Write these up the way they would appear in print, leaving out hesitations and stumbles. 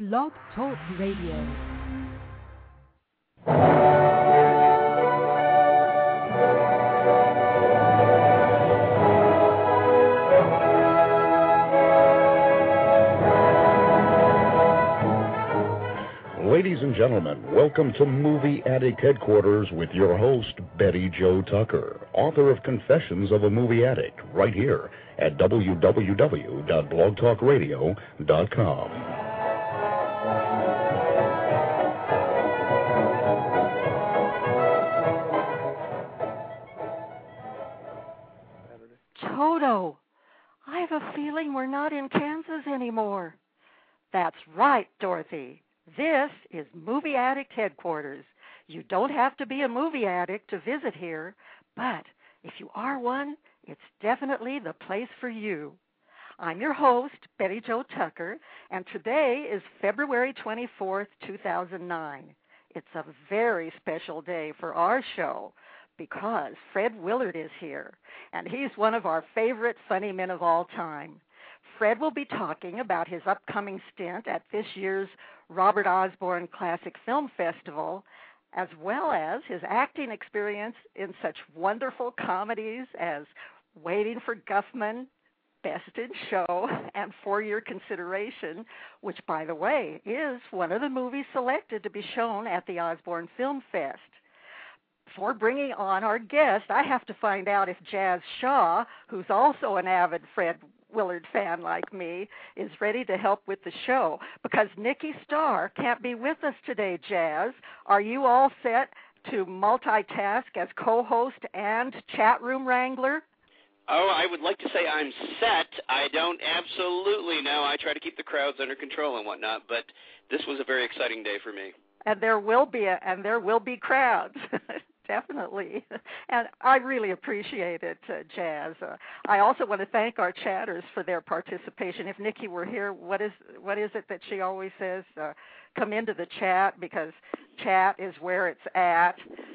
Blog Talk Radio. Ladies and gentlemen, welcome to Movie Addict Headquarters with your host, Betty Jo Tucker, author of Confessions of a Movie Addict, right here at www.blogtalkradio.com. Toto, I have a feeling we're not in Kansas anymore. That's right, Dorothy. This is Movie Addict Headquarters. You don't have to be a movie addict to visit here, but if you are one, it's definitely the place for you. I'm your host, Betty Jo Tucker, and today is February 24th, 2009. It's a very special day for our show because Fred Willard is here, and he's one of our favorite funny men of all time. Fred will be talking about his upcoming stint at this year's Robert Osborne Classic Film Festival, as well as his acting experience in such wonderful comedies as Waiting for Guffman, Best in Show, and For Your Consideration, which, by the way, is one of the movies selected to be shown at the Osborne Film Fest. Before bringing on our guest, I have to find out if Jazz Shaw, who's also an avid Fred Willard fan like me, is ready to help with the show, because Nikki Starr can't be with us today. Jazz, are you all set to multitask as co-host and chat room wrangler? Oh, I would like to say I'm set. I don't absolutely know. I try to keep the crowds under control and whatnot, but this was a very exciting day for me. And there will be crowds. Definitely. And I really appreciate it, Jazz. I also want to thank our chatters for their participation. If Nikki were here, what is it that she always says? Come into the chat, because chat is where it's at.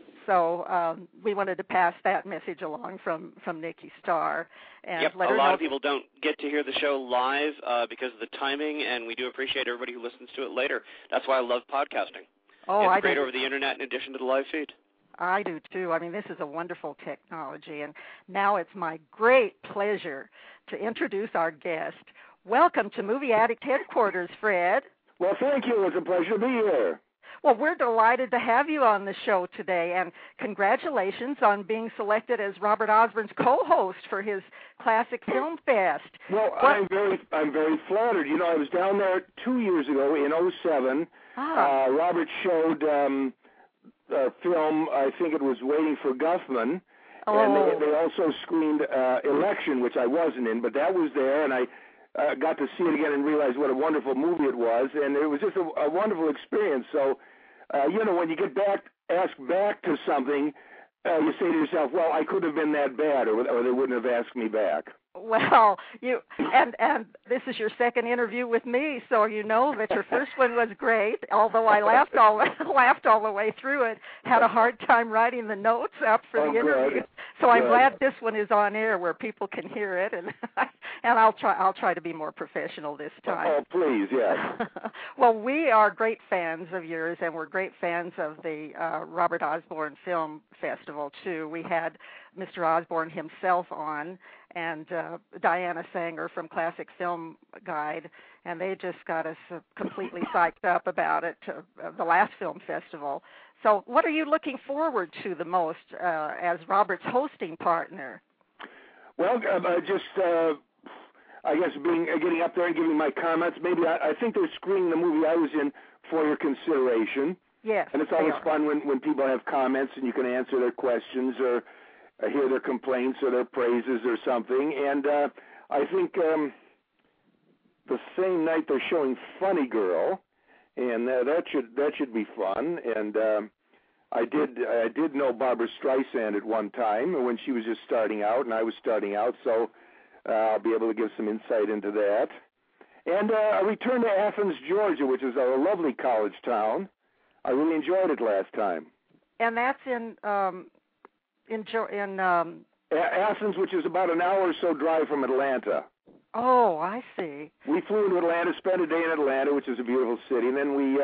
So we wanted to pass that message along from Nikki Starr. And yep, let a her lot know. of people don't get to hear the show live because of the timing, and we do appreciate everybody who listens to it later. That's why I love podcasting. It's great over the Internet in addition to the live feed. I do, too. I mean, this is a wonderful technology, and now it's my great pleasure to introduce our guest. Welcome to Movie Addict Headquarters, Fred. Well, thank you. It's a pleasure to be here. Well, we're delighted to have you on the show today, and congratulations on being selected as Robert Osborne's co-host for his Classic Film Fest. Well, I'm very flattered. You know, I was down there 2 years ago in 2007. Robert showed a film, I think it was Waiting for Guffman, and they also screened Election, which I wasn't in, but that was there, and I got to see it again and realize what a wonderful movie it was, and it was just a wonderful experience. So, when you get asked back to something, you say to yourself, well, I could have been that bad, or they wouldn't have asked me back. Well, and this is your second interview with me, so you know that your first one was great. Although I laughed all the way through it, had a hard time writing the notes up for the interview. Good. So I'm glad this one is on air where people can hear it, and I'll try to be more professional this time. Oh, please, yes. Well, we are great fans of yours, and we're great fans of the Robert Osborne Film Festival too. We had Mr. Osborne himself on, and Diana Sanger from Classic Film Guide, and they just got us completely psyched up about it, the last film festival. So what are you looking forward to the most as Robert's hosting partner? Well, I guess getting up there and giving my comments. Maybe I think they're screening the movie I was in, For Your Consideration. Yes, and it's always fun when people have comments and you can answer their questions or hear their complaints or their praises or something. And I think the same night they're showing Funny Girl, and that should be fun. And I did know Barbra Streisand at one time when she was just starting out, and I was starting out, so I'll be able to give some insight into that. And a return to Athens, Georgia, which is a lovely college town. I really enjoyed it last time. And that's in Athens, which is about an hour or so drive from Atlanta. Oh, I see. We flew into Atlanta, spent a day in Atlanta, which is a beautiful city, and then we,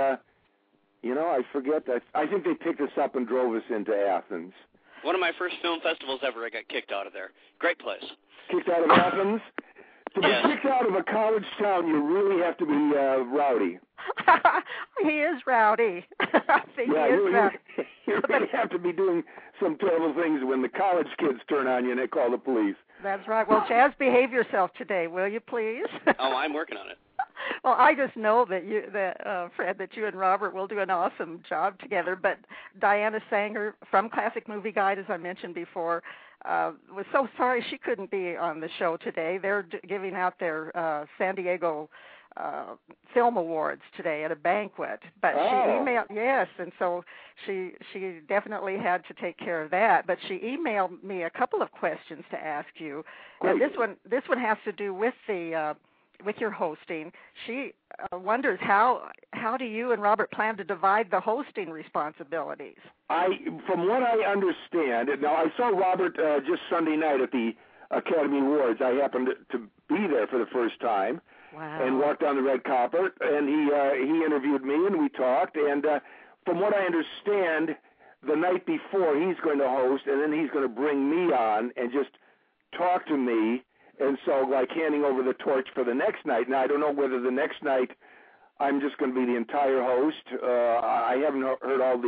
I forget that. I think they picked us up and drove us into Athens. One of my first film festivals ever, I got kicked out of there. Great place. Kicked out of Athens? To be kicked out of a college town, you really have to be rowdy. He is rowdy. I think he is rowdy. You really have to be doing some terrible things when the college kids turn on you and they call the police. That's right. Well, Chaz, behave yourself today, will you, please? Oh, I'm working on it. Well, I just know that Fred, that you and Robert will do an awesome job together. But Diana Sanger from Classic Movie Guide, as I mentioned before, was so sorry she couldn't be on the show today. They're giving out their San Diego Film Awards today at a banquet. But she emailed, yes, and so she definitely had to take care of that. But she emailed me a couple of questions to ask you. Great. And this one has to do with the with your hosting. She wonders how do you and Robert plan to divide the hosting responsibilities? From what I understand, now I saw Robert just Sunday night at the Academy Awards. I happened to be there for the first time. Wow. And walked down the red carpet, and he interviewed me, and we talked. And from what I understand, the night before he's going to host, and then he's going to bring me on and just talk to me. And so, like, handing over the torch for the next night. Now, I don't know whether the next night I'm just going to be the entire host. I haven't heard all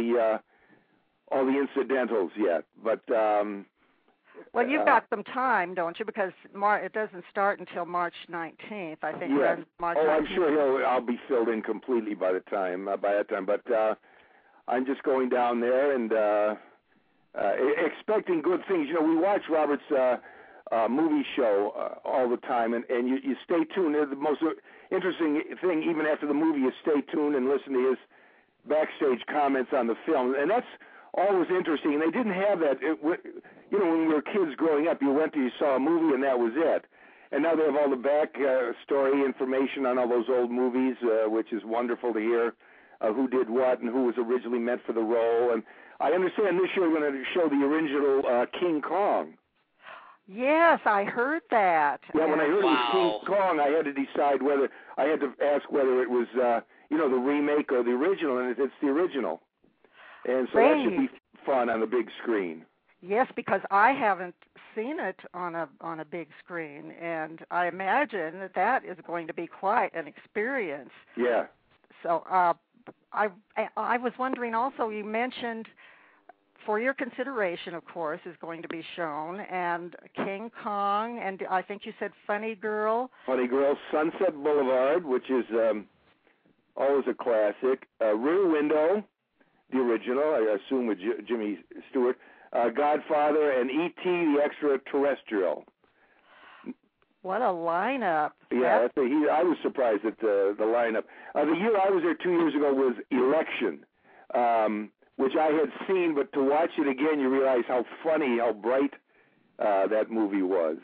the incidentals yet, but. Well, you've got some time, don't you? Because it doesn't start until March 19th, I think. Yeah. March 19th. I'm sure I'll be filled in completely by that time. But I'm just going down there and expecting good things. You know, we watch Robert's movie show all the time, and you stay tuned. The most interesting thing, even after the movie, you stay tuned and listen to his backstage comments on the film, and that's always interesting. And they didn't have that. When we were kids growing up, you saw a movie, and that was it. And now they have all the back story information on all those old movies, which is wonderful to hear who did what and who was originally meant for the role. And I understand this year we're going to show the original King Kong. Yes, I heard that. Yeah, when I heard it was King Kong, I had to decide whether it was the remake or the original, and it's the original. And so that should be fun on the big screen. Yes, because I haven't seen it on a big screen, and I imagine that is going to be quite an experience. Yeah. So I was wondering also, you mentioned, for your consideration, of course, is going to be shown, and King Kong, and I think you said Funny Girl. Funny Girl, Sunset Boulevard, which is always a classic. Rear Window, the original, I assume with Jimmy Stewart. Godfather, and E.T. the Extraterrestrial. What a lineup. Yeah, I was surprised at the lineup. The year I was there 2 years ago was Election, which I had seen, but to watch it again, you realize how funny, how bright that movie was.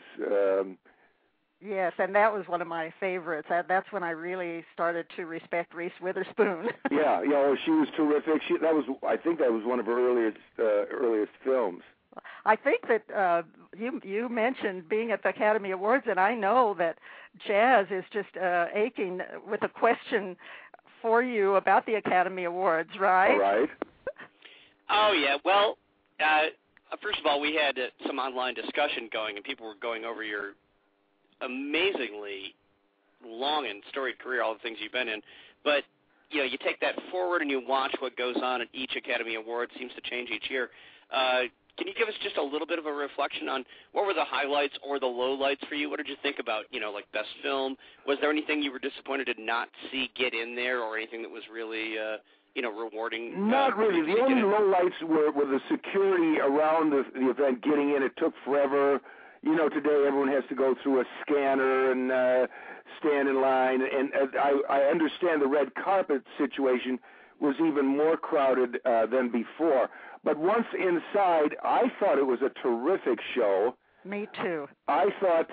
Yes, and that was one of my favorites. That's when I really started to respect Reese Witherspoon. Yeah, she was terrific. I think that was one of her earliest films. I think that you mentioned being at the Academy Awards, and I know that Chaz is just aching with a question for you about the Academy Awards, right? All right. Oh, yeah. Well, first of all, we had some online discussion going, and people were going over your amazingly long and storied career, all the things you've been in. But, you take that forward and you watch what goes on at each Academy Award. It seems to change each year. Can you give us just a little bit of a reflection on what were the highlights or the lowlights for you? What did you think about, like best film? Was there anything you were disappointed to not see get in there, or anything that was really, rewarding? Not really. The only lowlights were the security around the event getting in. It took forever. Today everyone has to go through a scanner and stand in line. And I understand the red carpet situation was even more crowded than before. But once inside, I thought it was a terrific show. Me too. I thought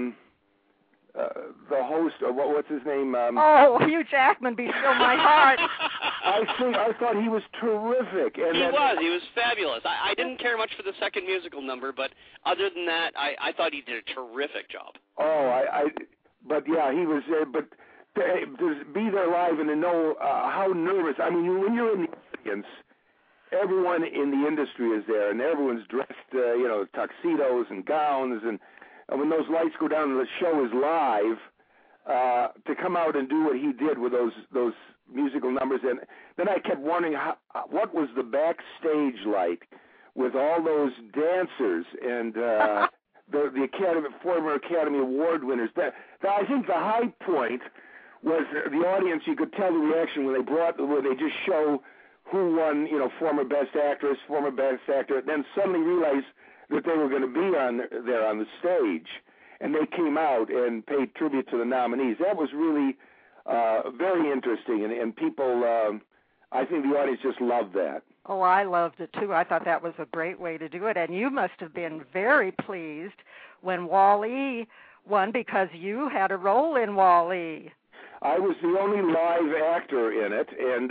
the host, what's his name? Hugh Jackman, be still my heart. I thought he was terrific. And he was fabulous. I didn't care much for the second musical number, but other than that, I thought he did a terrific job. But yeah, he was there. But to be there live and to know how nervous. I mean, when you're in the audience, everyone in the industry is there, and everyone's dressed, tuxedos and gowns, and when those lights go down and the show is live, to come out and do what he did with those musical numbers, and then I kept wondering what was the backstage like with all those dancers and the former Academy Award winners. I think the high point was the audience. You could tell the reaction when they just show who won, former best actress, former best actor, then suddenly realized that they were going to be there on the stage, and they came out and paid tribute to the nominees. That was really very interesting, and people, I think the audience just loved that. Oh, I loved it too. I thought that was a great way to do it, and you must have been very pleased when Wall-E won because you had a role in Wall-E. I was the only live actor in it, and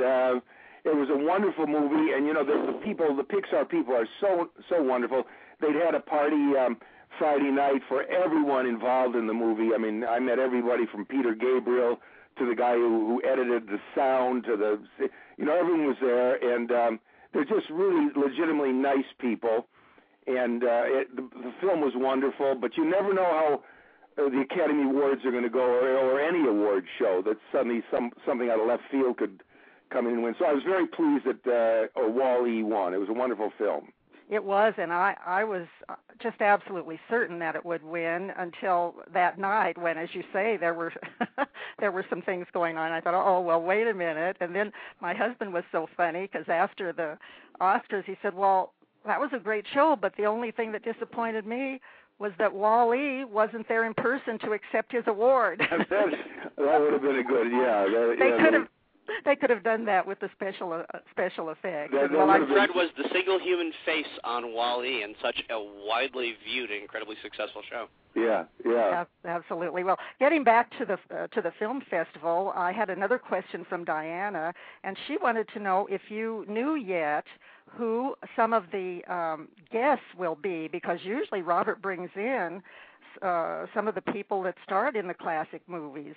it was a wonderful movie. And the Pixar people are so wonderful. They'd had a party Friday night for everyone involved in the movie. I mean, I met everybody from Peter Gabriel to the guy who edited the sound to everyone was there, and they're just really legitimately nice people. And the film was wonderful, but you never know how the Academy Awards are going to go, or any award show that suddenly something out of left field could come in and win. So I was very pleased that Wall-E won. It was a wonderful film. It was, and I was just absolutely certain that it would win until that night when, as you say, there were there were some things going on. I thought, oh, well, wait a minute. And then my husband was so funny because after the Oscars, he said, well, that was a great show, but the only thing that disappointed me was that Wall-E wasn't there in person to accept his award. That would have been a good, yeah. They could have done that with the special effects. Fred was the single human face on Wall-E in such a widely viewed and incredibly successful show. Yeah. Absolutely. Well, getting back to the film festival, I had another question from Diana, and she wanted to know if you knew yet who some of the guests will be, because usually Robert brings in some of the people that starred in the classic movies.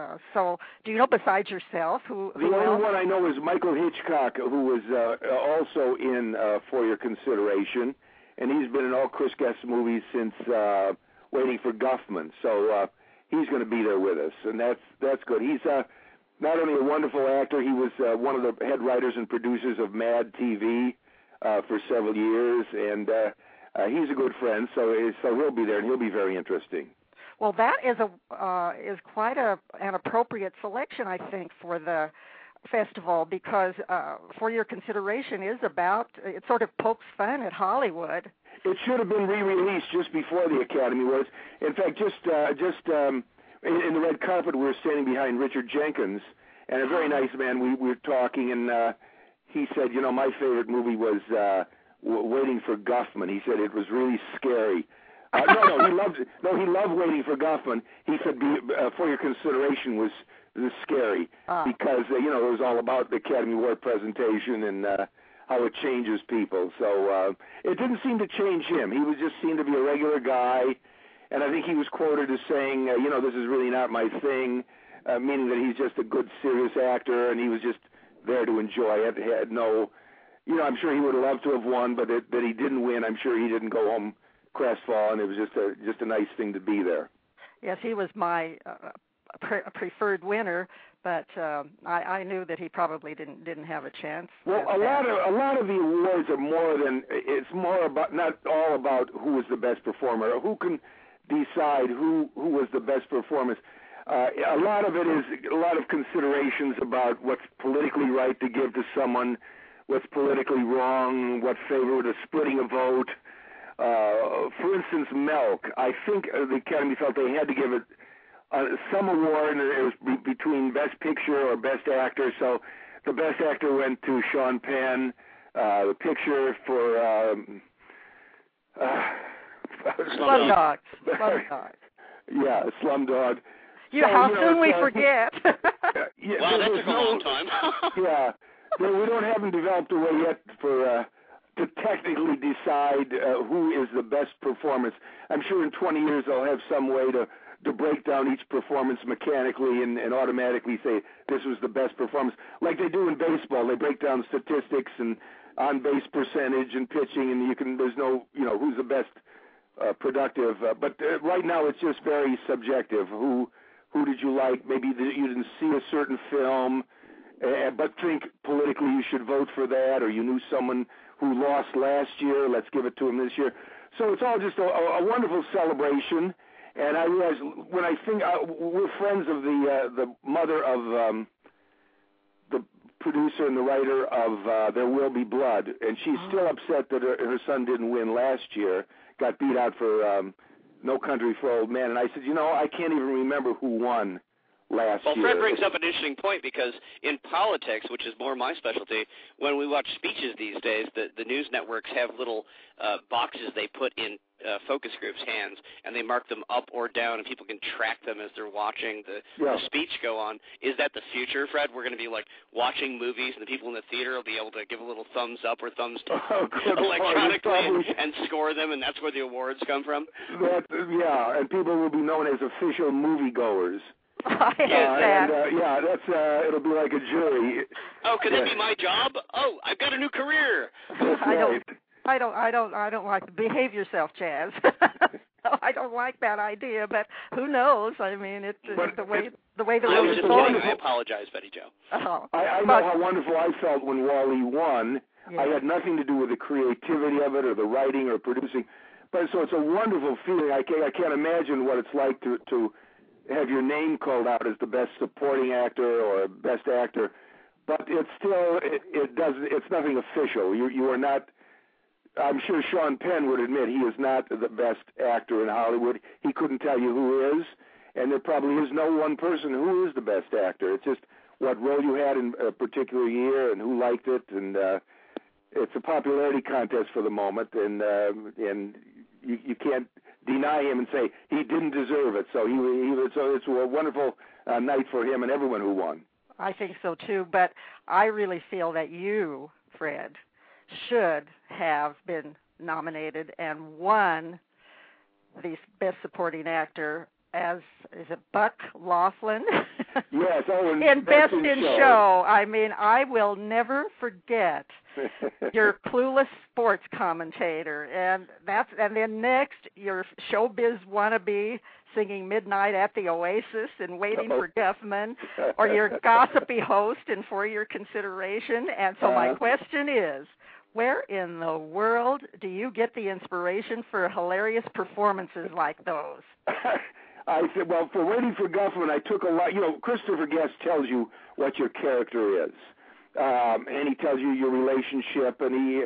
So do you know, besides yourself, who The only one I know is Michael Hitchcock, who was also in For Your Consideration, and he's been in all Chris Guest movies since Waiting for Guffman. So he's going to be there with us, and that's good. He's not only a wonderful actor, he was one of the head writers and producers of Mad TV for several years, and he's a good friend, so he'll be there, and he'll be very interesting. Well, that is quite an appropriate selection, I think, for the festival, because For Your Consideration it sort of pokes fun at Hollywood. It should have been re-released just before the Academy Awards. In fact, just in the red carpet, we were standing behind Richard Jenkins, and a very nice man. We were talking, and he said, my favorite movie was Waiting for Guffman. He said it was really scary. He loved Waiting for Guffman. He said For Your Consideration was scary because it was all about the Academy Award presentation and how it changes people. So it didn't seem to change him. He was just seemed to be a regular guy, and I think he was quoted as saying, this is really not my thing, meaning that he's just a good, serious actor, and he was just there to enjoy it. He had no. I'm sure he would have loved to have won, but that he didn't win. I'm sure he didn't go home crestfallen. It was just a nice thing to be there. Yes, he was my preferred winner, but I knew that he probably didn't have a chance. Well, a lot of the awards are it's more about, not all about who was the best performer or who can decide who was the best performance. A lot of it is a lot of considerations about what's politically right to give to someone, what's politically wrong, what favored a splitting a vote. For instance, Milk. I think the Academy felt they had to give it some award, and it was between Best Picture or Best Actor. So the Best Actor went to Sean Penn. The picture for Slumdog. Yeah, Slumdog. How soon we forget. Wow, that took a long time. Yeah. We don't haven't developed a way yet for to technically decide who is the best performance. I'm sure in 20 years they'll have some way to to break down each performance mechanically and automatically say this was the best performance, like they do in baseball. They break down statistics and on-base percentage and pitching, and there's no, who's the best productive. But right now it's just very subjective. Who did you like? Maybe you didn't see a certain film, but think politically you should vote for that, or you knew someone who lost last year, let's give it to him this year. So it's all just a wonderful celebration. And I realize when I think we're friends of the mother of the producer and the writer of There Will Be Blood, and she's still upset that her son didn't win last year, got beat out for No Country for Old Men. And I said, I can't even remember who won last year. Well, Fred brings up an interesting point, because in politics, which is more my specialty, when we watch speeches these days, the news networks have little boxes they put in focus groups' hands, and they mark them up or down, and people can track them as they're watching the speech go on. Is that the future, Fred? We're going to be like watching movies, and the people in the theater will be able to give a little thumbs up or thumbs down electronically and score them, and that's where the awards come from? And people will be known as official moviegoers. I hate that. And, it'll be like a jury. Oh, could that be my job? Oh, I've got a new career. I don't like to behave yourself, Chaz. I don't like that idea, but who knows? I mean, it's the way the I was just kidding. I apologize, Betty Jo. I know how wonderful I felt when Wall-E won. Yeah. I had nothing to do with the creativity of it or the writing or producing, but so it's a wonderful feeling. I can't imagine what it's like to have your name called out as the best supporting actor or best actor, but it's still it's nothing official. You are not. I'm sure Sean Penn would admit he is not the best actor in Hollywood. He couldn't tell you who is, and there probably is no one person who is the best actor. It's just what role you had in a particular year and who liked it, and it's a popularity contest for the moment, and you can't deny him and say he didn't deserve it. So so it's a wonderful night for him and everyone who won. I think so too, but I really feel that you, Fred, should have been nominated and won the Best Supporting Actor as, is it Buck Laughlin? Yes, in Best in Show. I mean, I will never forget your clueless sports commentator, and then next your showbiz wannabe singing Midnight at the Oasis and Waiting for Guffman, or your gossipy host in For Your Consideration. And so my question is, where in the world do you get the inspiration for hilarious performances like those? I said, well, for Waiting for Guffman, I took a lot. Christopher Guest tells you what your character is, and he tells you your relationship,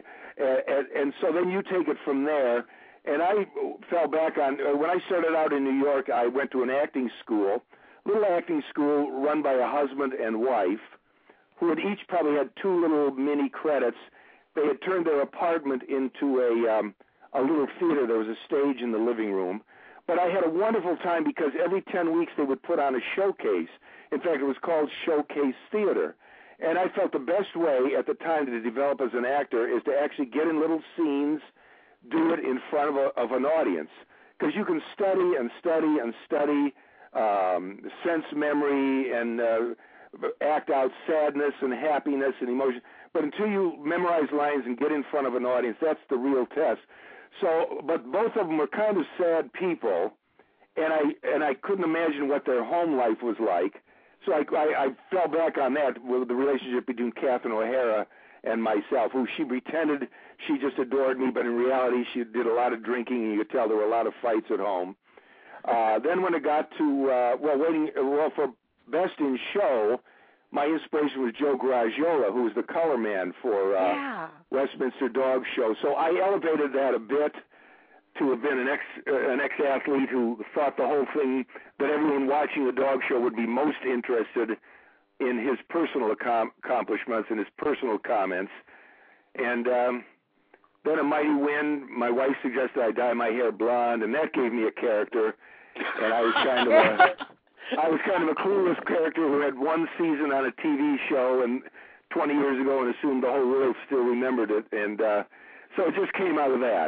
and so then you take it from there. And I fell back on when I started out in New York. I went to an acting school, little acting school run by a husband and wife, who had each probably had 2 little mini credits. They had turned their apartment into a little theater. There was a stage in the living room. But I had a wonderful time because every 10 weeks they would put on a showcase. In fact, it was called Showcase Theater. And I felt the best way at the time to develop as an actor is to actually get in little scenes, do it in front of an audience. Because you can study and study and study sense memory and act out sadness and happiness and emotion. But until you memorize lines and get in front of an audience, that's the real test. So, but both of them were kind of sad people, and I couldn't imagine what their home life was like. So I fell back on that with the relationship between Catherine O'Hara and myself, who she pretended she just adored me, but in reality she did a lot of drinking, and you could tell there were a lot of fights at home. Then when it got to for Best in Show, my inspiration was Joe Garagiola, who was the color man for Westminster Dog Show. So I elevated that a bit to have been an ex-athlete who thought the whole thing, that everyone watching the dog show would be most interested in his personal accomplishments and his personal comments. And then a mighty wind, my wife suggested I dye my hair blonde, and that gave me a character. And I was kind of a clueless character who had one season on a TV show and 20 years ago and assumed the whole world still remembered it. And so it just came out of that.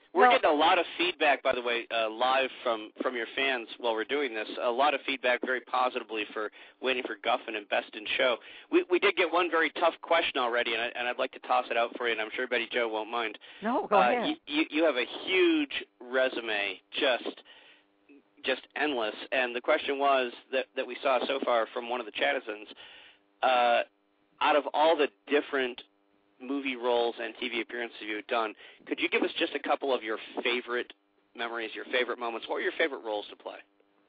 We're getting a lot of feedback, by the way, live from your fans while we're doing this. A lot of feedback very positively for Waiting for Guffman and Best in Show. We did get one very tough question already, and I'd like to toss it out for you, and I'm sure Betty Jo won't mind. No, go ahead. You have a huge resume, just endless. And the question was that we saw so far from one of the Chatizens, out of all the different movie roles and TV appearances you've done, could you give us just a couple of your favorite memories, your favorite moments? What were your favorite roles to play?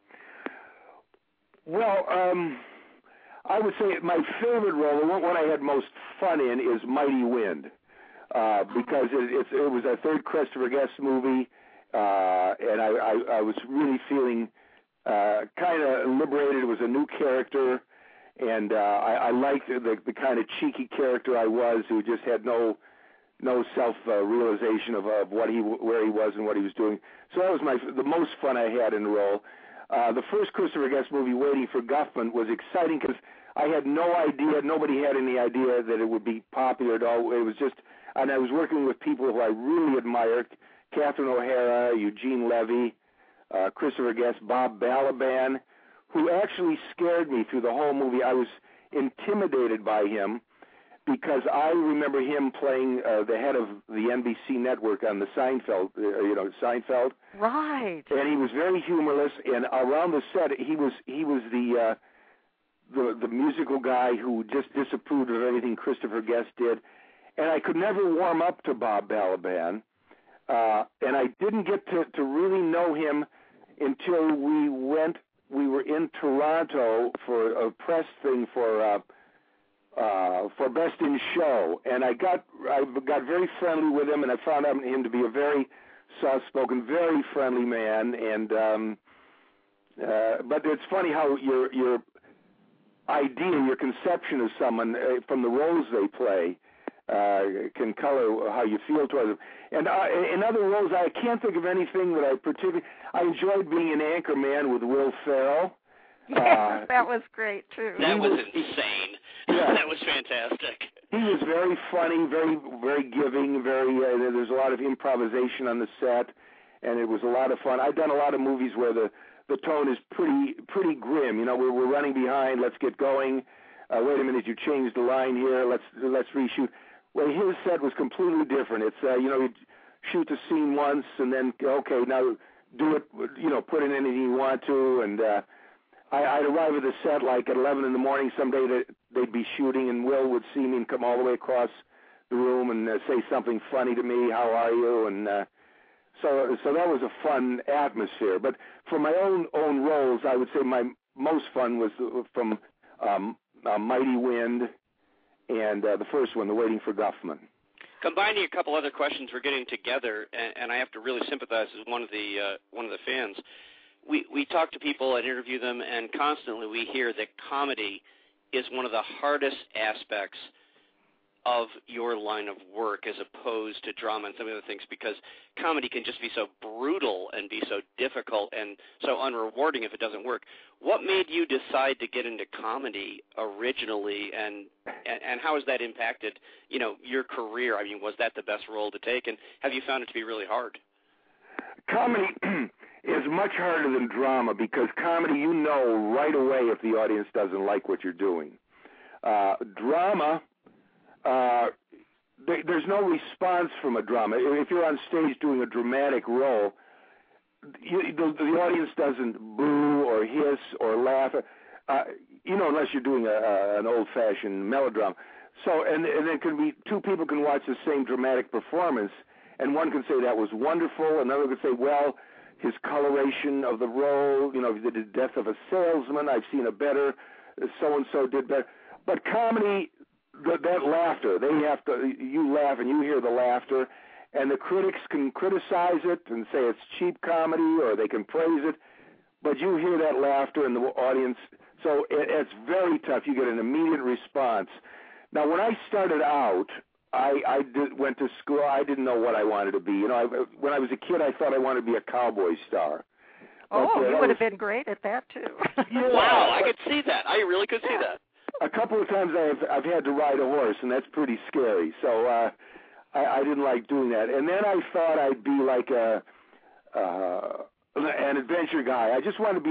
Well, I would say my favorite role, the one I had most fun in, is Mighty Wind, because it was a third Christopher Guest movie, and I was really feeling kind of liberated. It was a new character. And I liked the kind of cheeky character I was, who just had no self-realization of where he was and what he was doing. So that was the most fun I had in the role. The first Christopher Guest movie, Waiting for Guffman, was exciting because I had no idea, nobody had any idea that it would be popular at all. It was just, and I was working with people who I really admired, Catherine O'Hara, Eugene Levy, Christopher Guest, Bob Balaban, who actually scared me through the whole movie. I was intimidated by him because I remember him playing the head of the NBC network on the Seinfeld, Seinfeld. Right. And he was very humorless, and around the set, he was the musical guy who just disapproved of anything Christopher Guest did. And I could never warm up to Bob Balaban, and I didn't get to really know him until we were in Toronto for a press thing for Best in Show, and I got very friendly with him, and I found him to be a very soft-spoken, very friendly man. And but it's funny how your idea, your conception of someone from the roles they play can color how you feel towards them. And in other roles, I can't think of anything that I particularly. I enjoyed being an anchor man with Will Ferrell. Yes, that was great too. That was insane. Yeah. That was fantastic. He was very funny, very very giving, very. There's a lot of improvisation on the set, and it was a lot of fun. I've done a lot of movies where the tone is pretty grim. You know, we're running behind. Let's get going. Wait a minute, you changed the line here. Let's reshoot. Well, his set was completely different. It's you shoot the scene once and then okay, now do it. Put in anything you want to. And I'd arrive at the set like at 11 in the morning. Someday they'd be shooting, and Will would see me and come all the way across the room and say something funny to me. How are you? And so that was a fun atmosphere. But for my own roles, I would say my most fun was from Mighty Wind. And the first one, The Waiting for Guffman. Combining a couple other questions we're getting together, and I have to really sympathize with one of the fans. We talk to people and interview them, and constantly we hear that comedy is one of the hardest aspects of your line of work as opposed to drama and some of the other things, because comedy can just be so brutal and be so difficult and so unrewarding if it doesn't work. What made you decide to get into comedy originally, and how has that impacted, your career? I mean, was that the best role to take, and have you found it to be really hard? Comedy is much harder than drama, because comedy, you know right away if the audience doesn't like what you're doing. Drama, there's no response from a drama. If you're on stage doing a dramatic role, the audience doesn't boo or hiss or laugh, unless you're doing an old-fashioned melodrama. So, and it can be two people can watch the same dramatic performance, and one can say that was wonderful, another could say, well, his coloration of the role, the death of a salesman, I've seen a better, so-and-so did better. But comedy, that laughter, you laugh and you hear the laughter, and the critics can criticize it and say it's cheap comedy, or they can praise it, but you hear that laughter in the audience, so it's very tough. You get an immediate response. Now, when I started out, I went to school. I didn't know what I wanted to be. When I was a kid, I thought I wanted to be a cowboy star. Oh, you would have been great at that too. Yeah. Wow, I could see that. I really could see that. A couple of times I've had to ride a horse, and that's pretty scary. So I didn't like doing that. And then I thought I'd be like an adventure guy. I just wanted to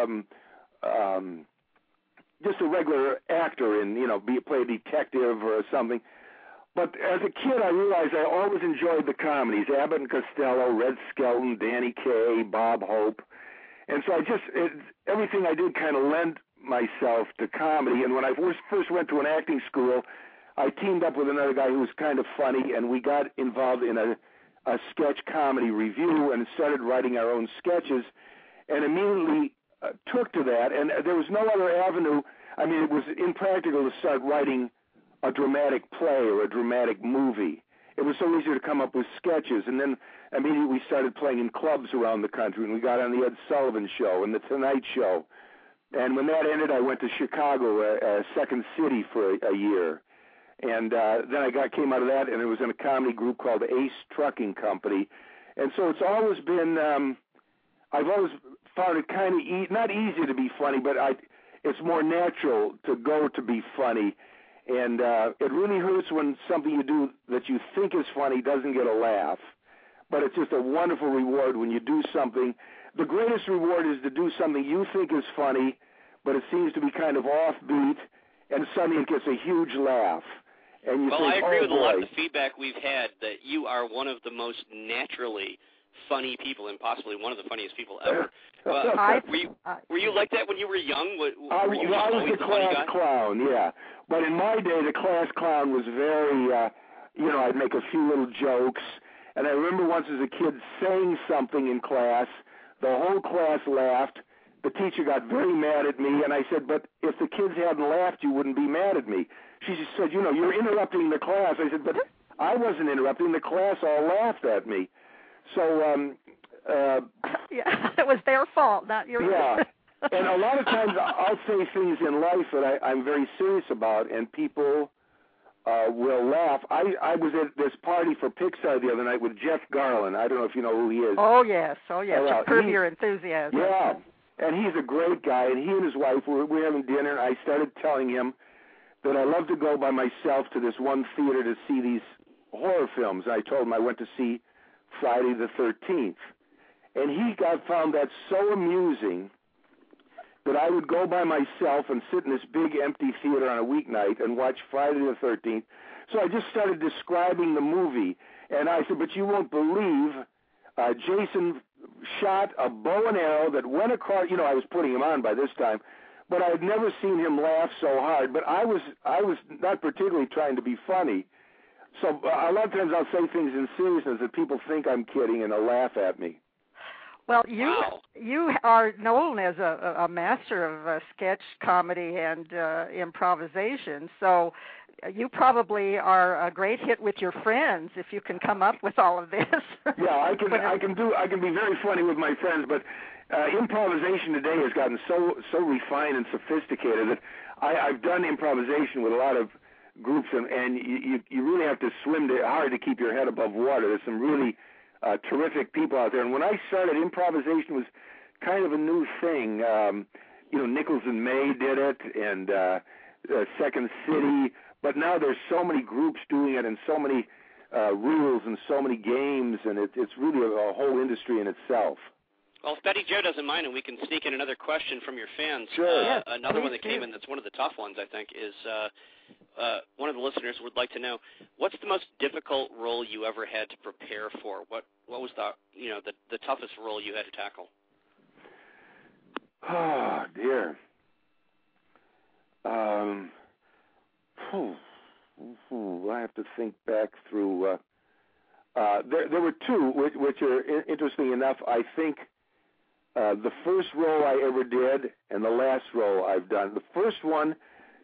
be just a regular actor and, play a detective or something. But as a kid, I realized I always enjoyed the comedies, Abbott and Costello, Red Skelton, Danny Kaye, Bob Hope. And so everything I did kind of lent myself to comedy. And when I first went to an acting school, I teamed up with another guy who was kind of funny, and we got involved in a sketch comedy review and started writing our own sketches, and immediately took to that. And there was no other avenue. I mean, it was impractical to start writing a dramatic play or a dramatic movie. It was so easy to come up with sketches, and then immediately we started playing in clubs around the country, and we got on the Ed Sullivan Show and the Tonight Show. And when that ended, I went to Chicago, Second City, for a year. And then I came out of that, and it was in a comedy group called Ace Trucking Company. And so it's always been, I've always found it kind of not easy to be funny, but it's more natural to go to be funny. And it really hurts when something you do that you think is funny doesn't get a laugh. But it's just a wonderful reward when you do something. The greatest reward is to do something you think is funny, but it seems to be kind of offbeat, and suddenly it gets a huge laugh. And you think, I agree with boy. a lot of the feedback we've had that you are one of the most naturally funny people and possibly one of the funniest people ever. Were you like that when you were young? I was the class clown, yeah. But in my day, the class clown was very, I'd make a few little jokes. And I remember once as a kid saying something in class, the whole class laughed. The teacher got very mad at me, and I said, but if the kids hadn't laughed, you wouldn't be mad at me. She just said, you're interrupting the class. I said, but I wasn't interrupting. The class all laughed at me. So, yeah, it was their fault, not yours. Yeah, and a lot of times I'll say things in life that I'm very serious about, and people will laugh. I was at this party for Pixar the other night with Jeff Garlin. I don't know if you know who he is. Oh, yes. To curb your enthusiasm. Yeah, and he's a great guy, and he and his wife were having dinner, and I started telling him that I love to go by myself to this one theater to see these horror films. I told him I went to see Friday the 13th. And he found that so amusing that I would go by myself and sit in this big empty theater on a weeknight and watch Friday the 13th. So I just started describing the movie. And I said, but you won't believe Jason shot a bow and arrow that went across, I was putting him on by this time, but I had never seen him laugh so hard. But I was not particularly trying to be funny. So a lot of times I'll say things in seriousness that people think I'm kidding and they'll laugh at me. Well, you are known as a master of sketch comedy and improvisation, so you probably are a great hit with your friends if you can come up with all of this. Yeah, I can be very funny with my friends, but improvisation today has gotten so refined and sophisticated that I've done improvisation with a lot of groups, and you really have to swim hard to keep your head above water. There's some really terrific people out there. And when I started, improvisation was kind of a new thing. Nichols and May did it, and Second City. But now there's so many groups doing it, and so many rules, and so many games, and it's really a whole industry in itself. Well, if Betty Jo doesn't mind, and we can sneak in another question from your fans. Sure. Yes, another one that came in that's one of the tough ones, I think, is one of the listeners would like to know, what's the most difficult role you ever had to prepare for? What was the toughest role you had to tackle? Oh, dear. I have to think back through. There were two, which are interesting enough. I think the first role I ever did and the last role I've done. The first one,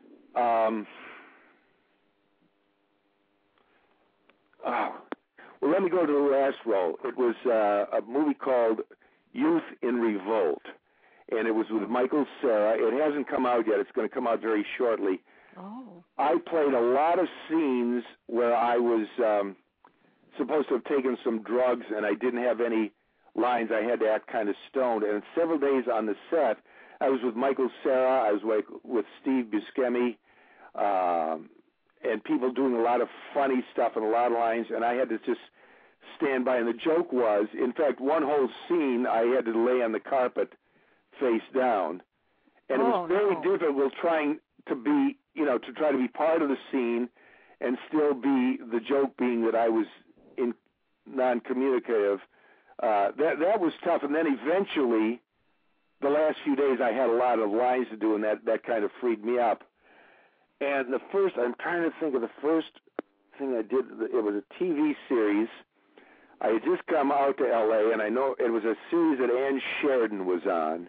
well, let me go to the last role. It was a movie called Youth in Revolt, and it was with Michael Cera. It hasn't come out yet. It's going to come out very shortly. Oh. I played a lot of scenes where I was supposed to have taken some drugs, and I didn't have any lines. I had to act kind of stoned. And several days on the set, I was with Michael Cera. I was with Steve Buscemi. and people doing a lot of funny stuff and a lot of lines, and I had to just stand by. And the joke was, in fact, one whole scene I had to lay on the carpet face down, and it was very difficult trying to be, to try to be part of the scene and still be the joke being that I was non-communicative. That was tough, and then eventually, the last few days I had a lot of lines to do, and that kind of freed me up. And I'm trying to think of the first thing I did. It was a TV series. I had just come out to L.A., and I know it was a series that Ann Sheridan was on.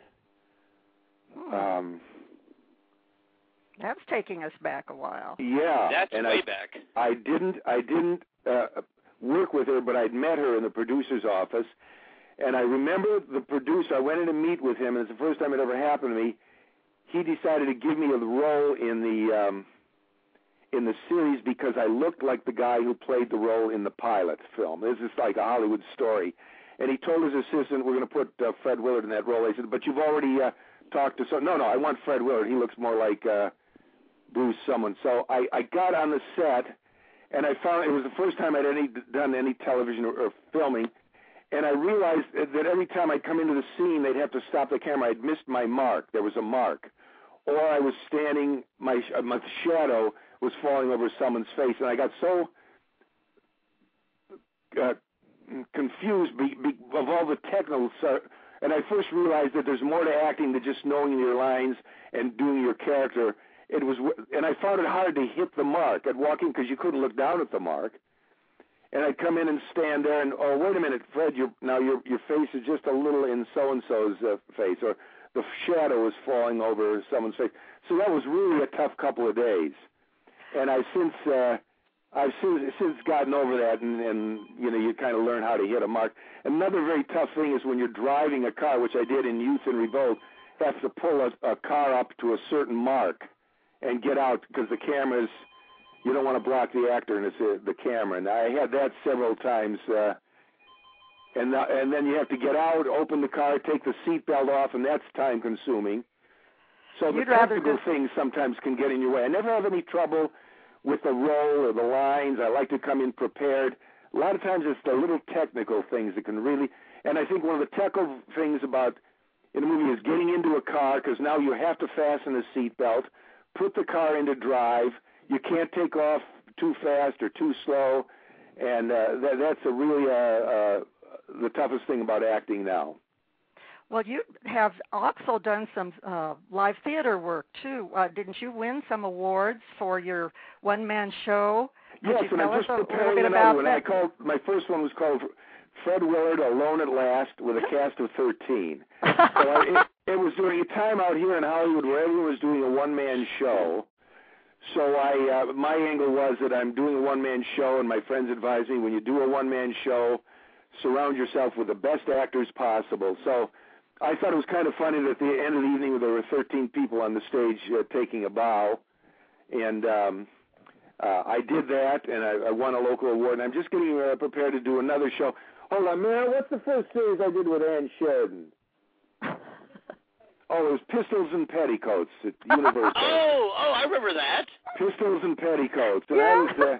That's taking us back a while. Yeah. That's and way back. I didn't work with her, but I'd met her in the producer's office. And I remember the producer, I went in to meet with him, and it's the first time it ever happened to me. He decided to give me a role in the series because I looked like the guy who played the role in the pilot film. This is like a Hollywood story. And he told his assistant, we're going to put Fred Willard in that role. I said, but you've already talked to no, I want Fred Willard. He looks more like Bruce someone. So I got on the set, and I found it was the first time I'd done any television or filming. And I realized that every time I'd come into the scene, they'd have to stop the camera. I'd missed my mark. There was a mark. Or I was standing, my shadow was falling over someone's face. And I got so confused of all the technical stuff. And I first realized that there's more to acting than just knowing your lines and doing your character. And I found it hard to hit the mark at walking because you couldn't look down at the mark. And I'd come in and stand there and, oh, wait a minute, Fred, your face is just a little in so-and-so's face, or the shadow is falling over someone's face. So that was really a tough couple of days. And I've since gotten over that, and you kind of learn how to hit a mark. Another very tough thing is when you're driving a car, which I did in Youth and Revolt, have to pull a car up to a certain mark and get out because the camera's, you don't want to block the actor, and it's the camera. And I had that several times. And then you have to get out, open the car, take the seatbelt off, and that's time-consuming. So the technical things sometimes can get in your way. I never have any trouble with the role or the lines. I like to come in prepared. A lot of times it's the little technical things that can really... And I think one of the technical things about in a movie is getting into a car, because now you have to fasten the seatbelt, put the car into drive. You can't take off too fast or too slow, and that's really the toughest thing about acting now. Well, you have also done some live theater work, too. Didn't you win some awards for your one-man show? Yes, and I'm just preparing another one. My first one was called Fred Willard, Alone at Last, with a cast of 13. So it was during a time out here in Hollywood where everyone was doing a one-man show. So my angle was that I'm doing a one-man show, and my friends advised me, when you do a one-man show, surround yourself with the best actors possible. So I thought it was kind of funny that at the end of the evening there were 13 people on the stage taking a bow, and I did that, and I won a local award, and I'm just getting prepared to do another show. Hold on, Mary, what's the first series I did with Ann Sheridan? Oh, it was Pistols and Petticoats at Universal. Oh, I remember that. Pistols and Petticoats. And yeah.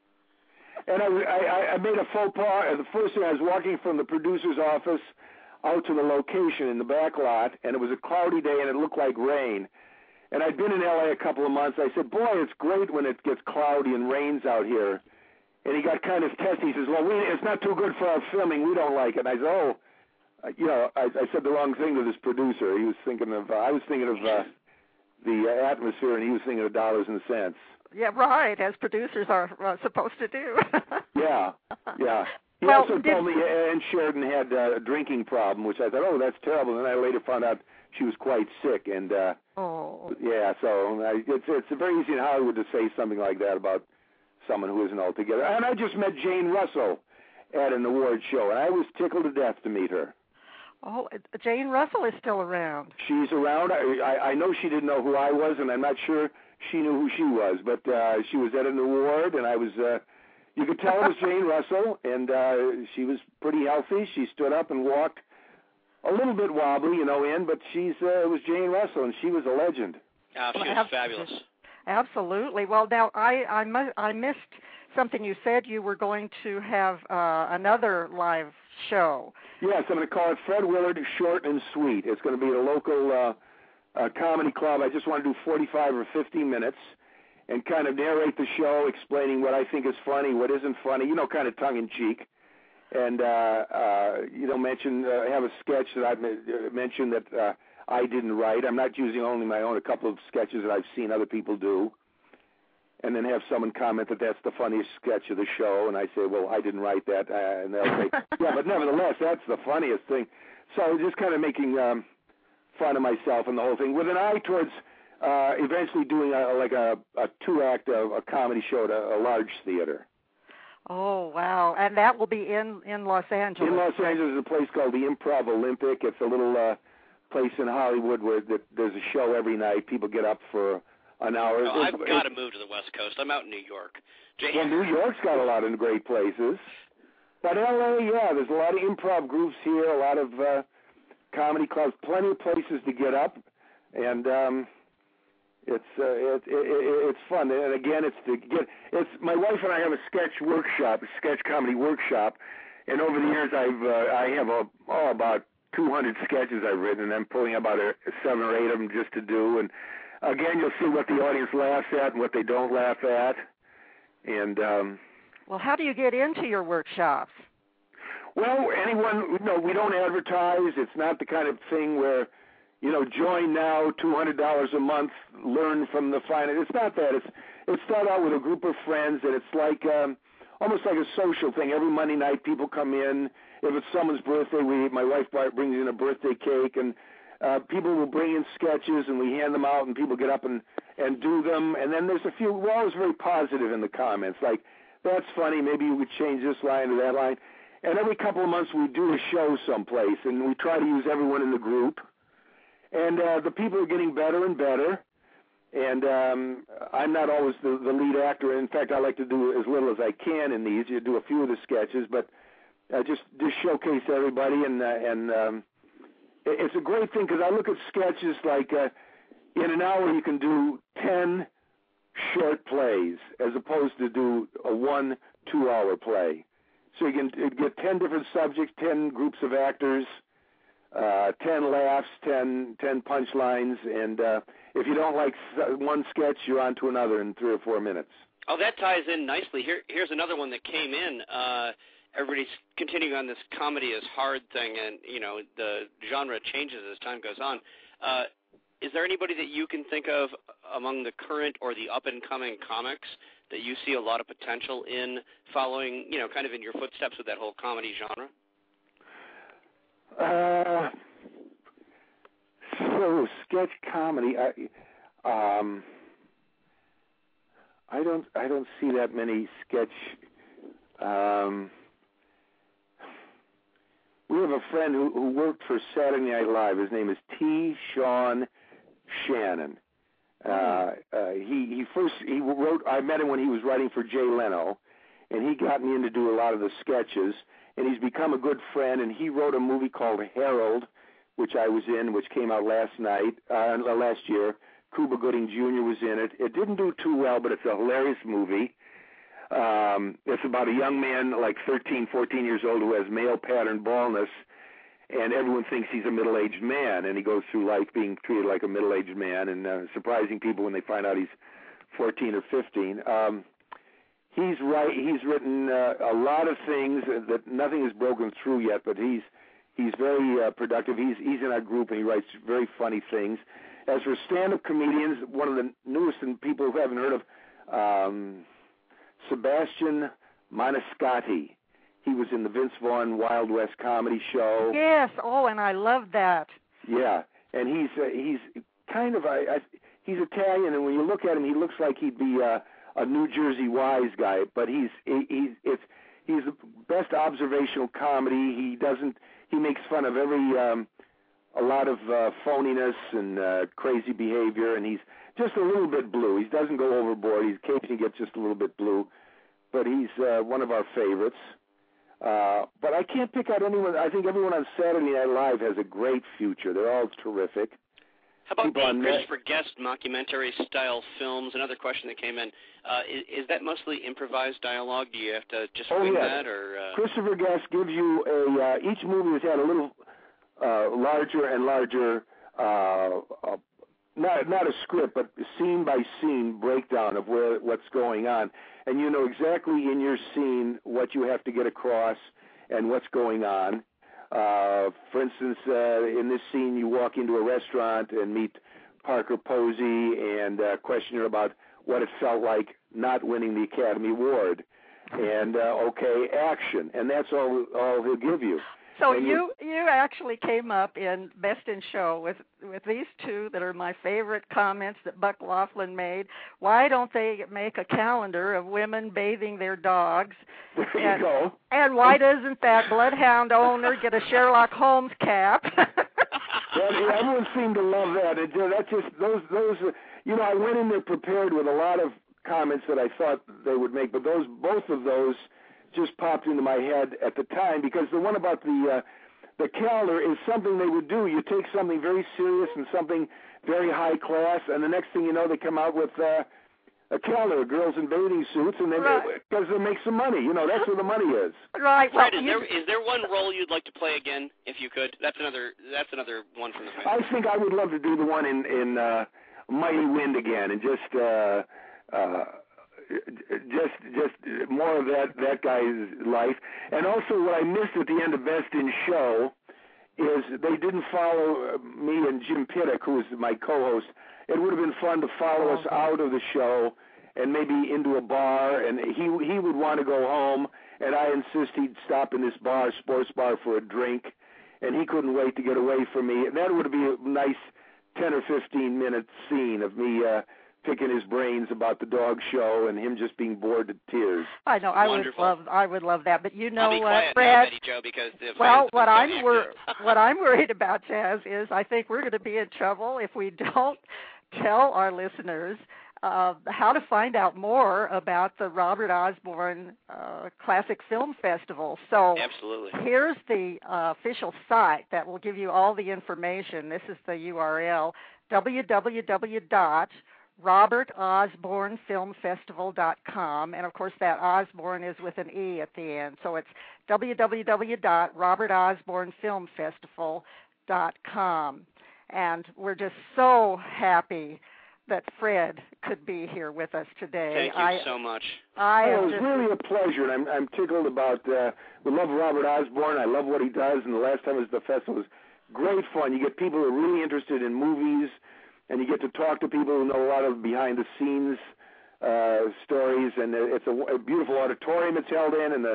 I made a faux pas. The first thing, I was walking from the producer's office out to the location in the back lot, and it was a cloudy day, and it looked like rain. And I'd been in L.A. a couple of months. I said, boy, it's great when it gets cloudy and rains out here. And he got kind of testy. He says, well, it's not too good for our filming. We don't like it. And I said, oh. I said the wrong thing to this producer. He was thinking of, I was thinking of the atmosphere, and he was thinking of dollars and cents. Yeah, right, as producers are supposed to do. Yeah. He also told me Ann Sheridan had a drinking problem, which I thought, oh, that's terrible. And then I later found out she was quite sick. And yeah, so it's very easy in Hollywood to say something like that about someone who isn't altogether. And I just met Jane Russell at an award show, and I was tickled to death to meet her. Oh, Jane Russell is still around. She's around. I know she didn't know who I was, and I'm not sure she knew who she was, but she was at an award, and I was, you could tell it was Jane Russell, and she was pretty healthy. She stood up and walked a little bit wobbly, but it was Jane Russell, and she was a legend. Oh, she was fabulous. Absolutely. Well, now I missed something you said. You were going to have another live show. Yes, I'm going to call it Fred Willard Short and Sweet. It's going to be at a local comedy club. I just want to do 45 or 50 minutes and kind of narrate the show, explaining what I think is funny, what isn't funny, kind of tongue-in-cheek. And, have a sketch that I've mentioned that I didn't write. I'm not using only my own, a couple of sketches that I've seen other people do. And then have someone comment that that's the funniest sketch of the show, and I say, well, I didn't write that. And they'll say, yeah, but nevertheless, that's the funniest thing. So just kind of making fun of myself and the whole thing, with an eye towards eventually doing a two-act a comedy show at a large theater. Oh, wow. And that will be in Los Angeles. In Los Angeles, there's a place called the Improv Olympic. It's a little place in Hollywood where there's a show every night. People get up for an hour. Oh, I've got to move to the West Coast. I'm out in New York. Well, New York's got a lot of great places. But L.A., yeah, there's a lot of improv groups here, a lot of comedy clubs, plenty of places to get up. And it's fun, and again, it's my wife and I have a sketch comedy workshop, and over the years I have about 200 sketches I've written, and I'm pulling about 7 or 8 of them just to do. And again, you'll see what the audience laughs at and what they don't laugh at. And well, how do you get into your workshops? Well, anyone, we don't advertise. It's not the kind of thing where, join now, $200 a month, learn from the finest. It's not that. It started out with a group of friends, and it's like almost like a social thing. Every Monday night, people come in. If it's someone's birthday, my wife brings in a birthday cake, and people will bring in sketches, and we hand them out, and people get up and do them. And then there's a few. We're always very positive in the comments, like, that's funny, maybe you could change this line or that line. And every couple of months, we do a show someplace, and we try to use everyone in the group. And the people are getting better and better, and I'm not always the lead actor. In fact, I like to do as little as I can in these. You do a few of the sketches, but just showcase everybody, and it's a great thing because I look at sketches like in an hour you can do 10 short plays as opposed to do a 1 2-hour play. So you can get 10 different subjects, 10 groups of actors, 10 laughs, 10 punchlines, and if you don't like one sketch, you're on to another in 3 or 4 minutes. Oh, that ties in nicely. Here's another one that came in. Everybody's continuing on this comedy is hard thing, and, the genre changes as time goes on. Is there anybody that you can think of among the current or the up-and-coming comics that you see a lot of potential in following, kind of in your footsteps with that whole comedy genre? So sketch comedy, I don't see that many sketch. We have a friend who worked for Saturday Night Live. His name is T. Sean Shannon. He wrote. I met him when he was writing for Jay Leno, and he got me in to do a lot of the sketches. And he's become a good friend. And he wrote a movie called Harold, which I was in, which came out last year. Cuba Gooding Jr. was in it. It didn't do too well, but it's a hilarious movie. It's about a young man, like 13, 14 years old, who has male pattern baldness, and everyone thinks he's a middle-aged man, and he goes through life being treated like a middle-aged man and surprising people when they find out he's 14 or 15. He's written a lot of things that nothing has broken through yet, but he's very productive. He's in our group, and he writes very funny things. As for stand-up comedians, one of the newest people who haven't heard of, Sebastian Maniscalco. He was in the Vince Vaughn Wild West comedy show. Yes. Oh, and I love that. Yeah, and he's kind of he's Italian, and when you look at him, he looks like he'd be a New Jersey wise guy. But he's the best observational comedy. He makes fun of a lot of phoniness and crazy behavior, and he's just a little bit blue. He doesn't go overboard. He occasionally gets just a little bit blue, but he's one of our favorites. But I can't pick out anyone. I think everyone on Saturday Night Live has a great future. They're all terrific. How about people the on Christopher Guest mockumentary-style films? Another question that came in. Is that mostly improvised dialogue? Do you have to just wing that? Or Christopher Guest gives you each movie has had a little larger and larger, not a script, but scene-by-scene breakdown of what's going on. And you know exactly in your scene what you have to get across and what's going on. For instance, in this scene, you walk into a restaurant and meet Parker Posey and question her about what it felt like not winning the Academy Award. And, okay, action. And that's all he'll give you. So you actually came up in Best in Show with these two that are my favorite comments that Buck Laughlin made. Why don't they make a calendar of women bathing their dogs? There you go. And why doesn't that bloodhound owner get a Sherlock Holmes cap? Well, everyone seemed to love that. That's just those. You know, I went in there prepared with a lot of comments that I thought they would make, but both of those just popped into my head at the time, because the one about the calendar is something they would do. You take something very serious and something very high class, and the next thing you know, they come out with a calendar of girls in bathing suits, and because they make some money. You know, that's where the money is. Right. Well, Fred, is there one role you'd like to play again, if you could? That's another one from the film. I think I would love to do the one in Mighty Wind again, and just more of that guy's life. And also what I missed at the end of Best in Show is they didn't follow me and Jim Pittock, who was my co-host. It would have been fun to follow us out of the show and maybe into a bar, and he would want to go home, and I insist he'd stop in this bar, sports bar, for a drink, and he couldn't wait to get away from me. And that would be a nice 10 or 15-minute scene of me picking his brains about the dog show and him just being bored to tears. I know. I would love that. But you know what, Fred? Betty Jo, because what I'm worried about, Chaz, is I think we're going to be in trouble if we don't tell our listeners how to find out more about the Robert Osborne Classic Film Festival. So absolutely. Here's the official site that will give you all the information. This is the URL, www.robertosbornefilmfestival.com, and of course that Osborne is with an E at the end, so it's www.robertosbornefilmfestival.com. And we're just so happy that Fred could be here with us today. Thank you so much. It was really a pleasure, and I'm tickled about, we love Robert Osborne. I love what he does, and the last time it was the festival was great fun. You get people who are really interested in movies, and you get to talk to people who know a lot of behind-the-scenes stories, and it's a beautiful auditorium it's held in, and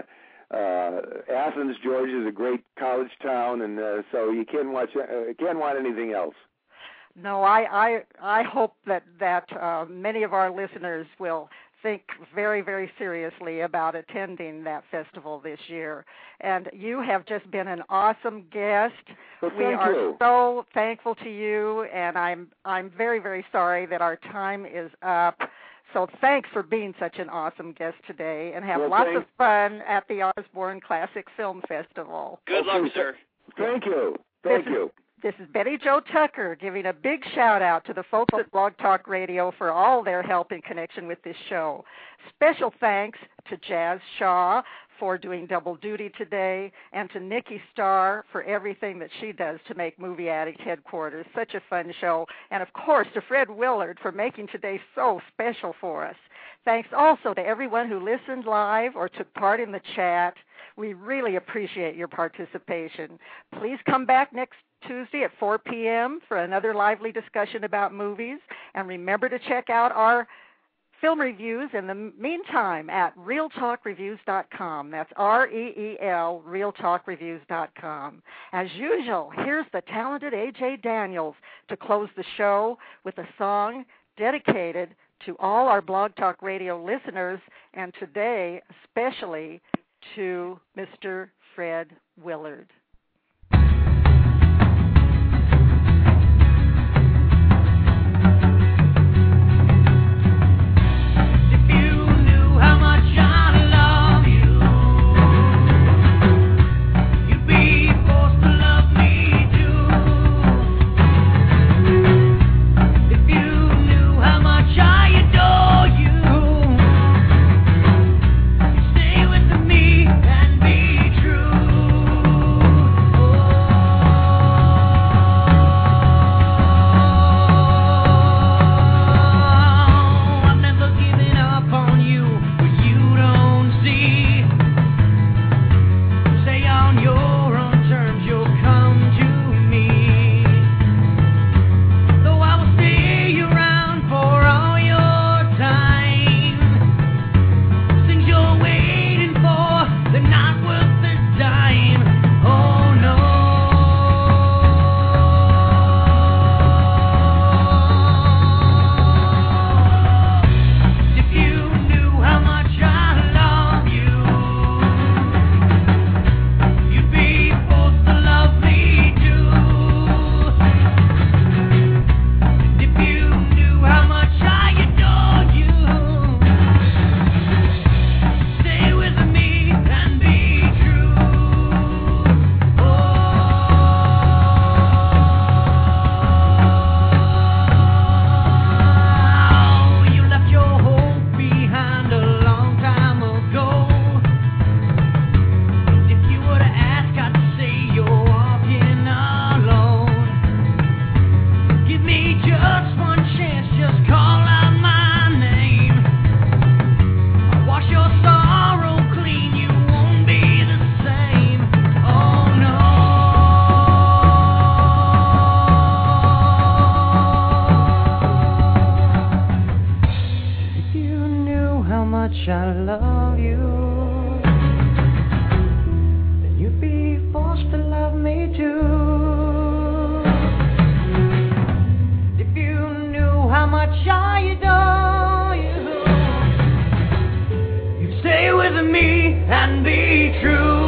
Athens, Georgia is a great college town, and so you can't want anything else. No, I hope that many of our listeners will think very, very seriously about attending that festival this year. And you have just been an awesome guest. Well, we are so thankful to you, and I'm very, very sorry that our time is up. So thanks for being such an awesome guest today, and have lots of fun at the Osborne Classic Film Festival. Good luck, sir. Thank you. Thank you. This is Betty Jo Tucker giving a big shout-out to the folks at Blog Talk Radio for all their help in connection with this show. Special thanks to Jazz Shaw for doing double duty today, and to Nikki Starr for everything that she does to make Movie Addict Headquarters such a fun show, and of course to Fred Willard for making today so special for us. Thanks also to everyone who listened live or took part in the chat. We really appreciate your participation. Please come back next Tuesday at 4 p.m. for another lively discussion about movies, and remember to check out our film reviews in the meantime at realtalkreviews.com. That's REEL, realtalkreviews.com. As usual, here's the talented A.J. Daniels to close the show with a song dedicated to all our Blog Talk Radio listeners, and today especially to Mr. Fred Willard. love you, then you'd be forced to love me too. If you knew how much I adore you, you'd stay with me and be true.